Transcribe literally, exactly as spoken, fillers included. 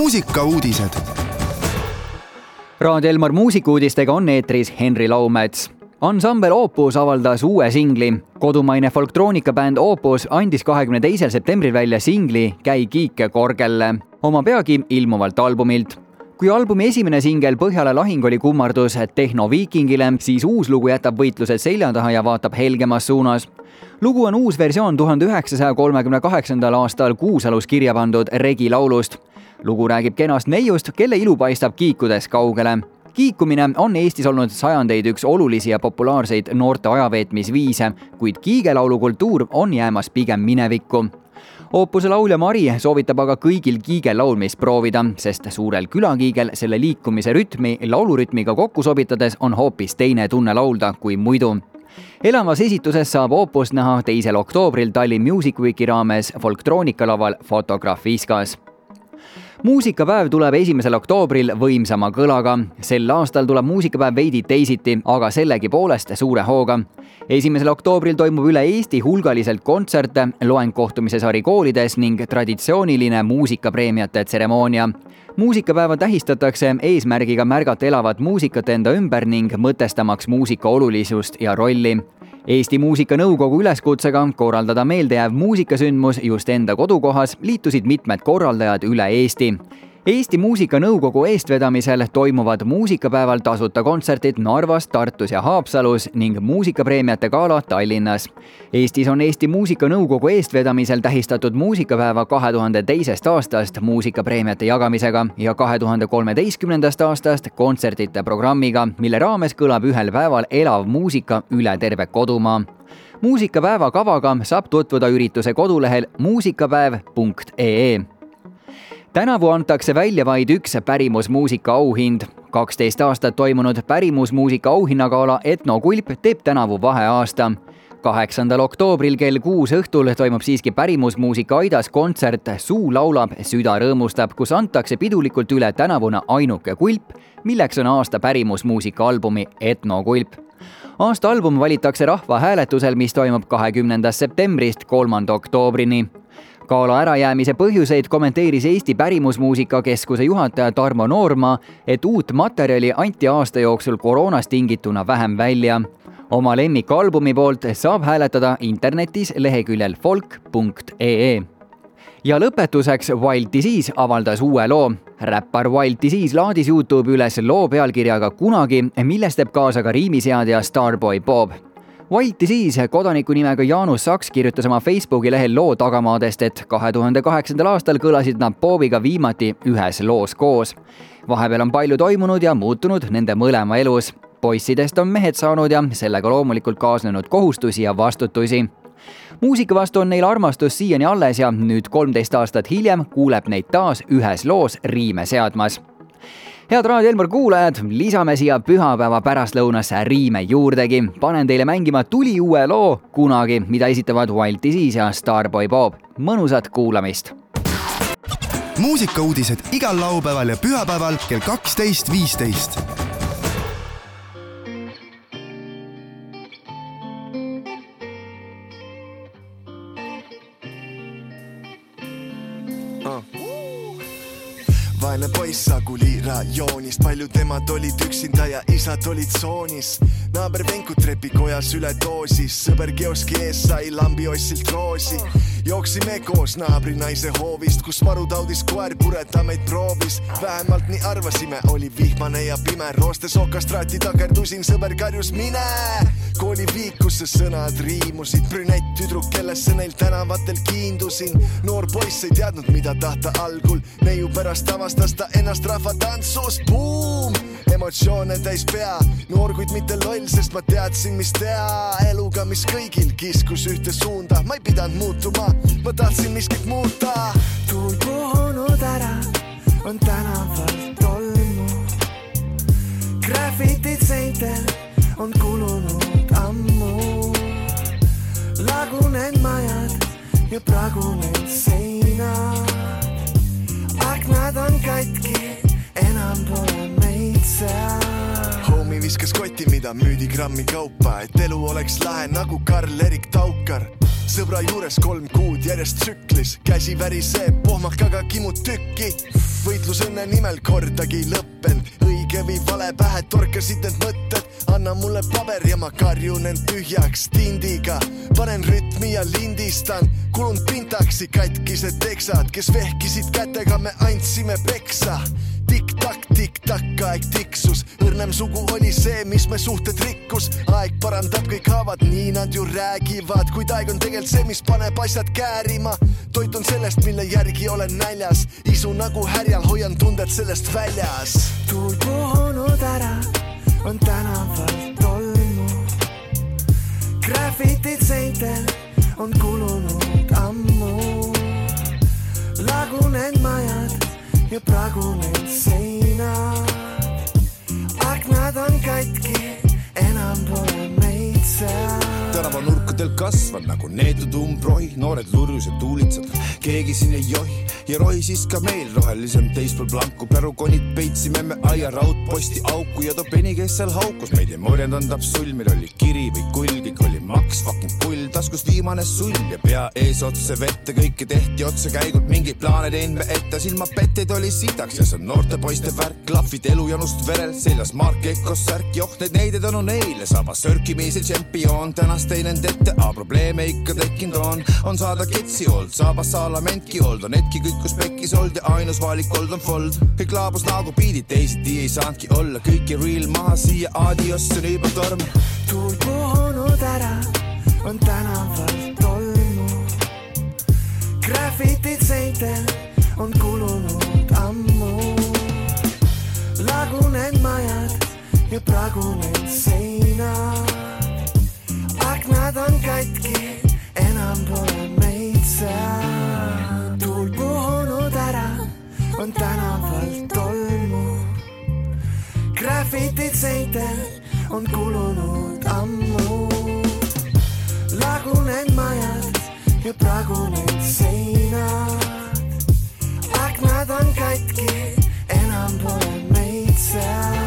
muusikauudised. Raadio Elmar muusikuudistega on eetris Henri Laumets. Ansambel Opus avaldas uue singli. Kodumaine folktroonikabänd Opus andis kahekümne teisel septembril välja singli Käi kiike korgelle oma peagi ilmuvalt albumilt. Kui albumi esimene singel Põhjala lahing oli kummardus tehnoviikingile, siis uus lugu jätab võitlused selja taha ja vaatab helgemas suunas. Lugu on uus versioon tuhande üheksasaja kolmekümne kaheksandal aastal Kuusalus kirja pandud Regi laulust. Lugu räägib kenast neiust, kelle ilu paistab kiikudes kaugele. Kiikumine on Eestis olnud sajandeid üks olulisi ja populaarseid noorte ajaveetmisviise, kuid kiigelaulukultuur on jäämas pigem minevikku. Opuse laulja Mari soovitab aga kõigil kiigel laulmist proovida, sest suurel külakiigel selle liikumise rütmi laulurütmiga kokku sobitades on hoopis teine tunne laulda kui muidu. Elavas esituses saab Opus näha teisel oktoobril Tallinn Music Weeki raames folktroonikallaval Fotograaf Viskas. Muusikapäev tuleb esimesel oktoobril võimsama kõlaga. Sel aastal tuleb muusikapäev veidi teisiti, aga sellegi poolest suure hooga. Esimesel oktoobril toimub üle Eesti hulgaliselt kontserte, loengkohtumise sari koolides ning traditsiooniline muusikapreemiate tseremoonia. Muusikapäeva tähistatakse eesmärgiga märgata elavat muusikat enda ümber ning mõtestamaks muusika olulisust ja rolli. Eesti Muusikanõukogu üleskutsega korraldada meeldejääv muusikasündmus just enda kodukohas liitusid mitmed korraldajad üle Eesti. Eesti Muusikanõukogu eestvedamisel toimuvad muusikapäeval tasuta kontsertid Narvas, Tartus ja Haapsalus ning muusikapreemiate gala Tallinnas. Eestis on Eesti Muusikanõukogu eestvedamisel tähistatud muusikapäeva kahe tuhande teisest aastast muusikapreemiate jagamisega ja kahe tuhande kolmeteistkümnendast aastast kontsertite programmiga, mille raames kõlab ühel päeval elav muusika üle terve kodumaa. Muusikapäeva kavaga saab tutvuda ürituse kodulehel muusikapäev punkt ee. Tänavu antakse välja vaid üks pärimusmuusika auhind. kaksteist aastat toimunud pärimusmuusika auhinnagala Etnokulp teeb tänavu vaheaasta. kaheksandal oktoobril kell kuus õhtul toimub siiski pärimusmuusika aidas kontsert Suu laulab, süda rõõmustab, kus antakse pidulikult üle tänavune ainuke kulp, milleks on aasta pärimusmuusika albumi Etnokulp. Aasta album valitakse rahva hääletusel, mis toimub kahekümnendast septembrist kolmanda oktoobrini. Gala ärajäämise põhjuseid kommenteeris Eesti Pärimusmuusika Keskuse juhataja Tarmo Noorma, et uut materjali anti aasta jooksul koroonast tingituna vähem välja. Oma lemmikalbumi poolt saab hääletada internetis leheküljel folk punkt ee. Ja lõpetuseks Wild Disease avaldas uue loo. Räppar Wild Disease laadis YouTube üles loo pealkirjaga Kunagi, milles teeb kaasa ka riimiseadja Starboy Bob. Wild Disease kodaniku nimega Jaanus Saks kirjutas oma Facebooki lehel loo tagamaadest, et kahe tuhande kaheksandal aastal kõlasid nad Bobiga viimati ühes loos koos. Vahepeal on palju toimunud ja muutunud nende mõlema elus. Poissidest on mehed saanud ja sellega loomulikult kaasnenud kohustusi ja vastutusi. Muusika vastu on neil armastus siiani alles ja nüüd kolmteist aastat hiljem kuuleb neid taas ühes loos riime seadmas. Head Raadio Elmar kuulajad, lisame siia pühapäeva pärastlõunasse riime juurdegi. Panen teile mängima tuli uue loo Kunagi, mida esitavad Wild Disease ja Starboy Bob. Mõnusat kuulamist! Muusikauudised igal laupäeval ja pühapäeval kell kaksteist viisteist. Vaene poiss Saguli rajoonist, palju temad olid üksinda ja isad olid tsoonis. Naaber Venku trepikojas üle doosis, sõber kioski ees sai lambi ossilt roosi. Jooksime koos naabri naise hoovist, kus marutaudis koer pureta meid proovis. Vähemalt nii arvasime, oli vihmane ja pime, rooste sokastraati takerdusin, sõber karjus mine. Kooli viikusse sõnad riimusid, brünett tüdruk, kellesse neil tänavatel kiindusin. Noor poiss ei teadnud, mida tahta algul, neiu pärast avastas ta ennast rahvatantsus. Boom! Emotsioone täis pea, noor kuid mitte loll, sest ma teadsin, mis tea. Eluga, mis kõigil kiskus ühte suunda, ma ei pidanud muutuma, ma tahtsin miskit muuta. Tuul puhunud ära, on tänavalt tolmu. Graffitid seintel on kulunud ammu. Lagunenud majad ja pragunenud seinad. Aknad on katki, enam pole meid seal. Homie, viskas koti, mida müüdi grammi kaupa, et elu oleks lahe nagu Karl-Erik Taukar. Sõbra juures kolm kuud järjest tsüklis, käsi väriseb, pohmakaga kimud tükki. Võitlus õnne nimel kordagi lõppend, õige või vale pähe torkasid need mõtted. Anna mulle paber ja ma karjun end tühjaks tindiga. Panen rütmi ja lindistan, kulun pintaksi katkised teksad, kes vehkisid kätega, me andsime peksa. Tik-tak, tik-tak, aeg tiksus. Õrnem sugu oli see, mis me suhted rikkus. Aeg parandab kõik haavad, nii nad ju räägivad. Kuid aeg on tegelt see, mis paneb asjad käärima. Toit on sellest, mille järgi olen näljas. Isu nagu härjal, hoian tunded sellest väljas. Tuul puhunud ära, on tänaval tolmu. Graffitid seintel on kulunud ammu. Lagunenud majad ja pragunenud seinad. Aknad on katki, enam pole meid seal. Tänava nurkadel kasvan nagu neetud umbroi. Noored lurjused tuulitsad, keegi siin ei johi. Ja rohi siis ka meil rohelisem teispool blanku. Pärukonid peitsime me aia raudposti auku. Ja too peni, kes seal haukus meid ei morjendanud sulm. Meil oli kiri või kull, kõik oli maks, fucking pull. Taskus viimane sull ja pea ees otse vette. Kõike tehti otse käigult, mingi plaane tein me ette. Silma petteid oli sitaks ja see on noorte poiste värk. Klapvid elujanust verel, seljas Mark Ekos särk. Joh, need neided on neile, saaba sörkimise tšempion. Tänast teinend ette, a probleeme ikka tekkinud on. On saada ketsi old, saaba saalamentki old. On hetki kõik, kus pekkis old ja ainus valik old on fold. Kõik laabus nagu piidid, teisiti ei saanudki olla. Kõiki real maha siia, adios, see on juba torm. Tuul puhunud ära, on tänaval tolmu. Graffitid seintel on kulunud ammu. Lagunenud majad ja pragunenud seinad. Aknad on katki, enam pole meid seal. Tuul puhunud ära, on tänaval tolmu. Graffitid seintel on kulunud ammu. Lagunenud majad ja pragunenud seinad. Aknad on katki, enam pole meid seal.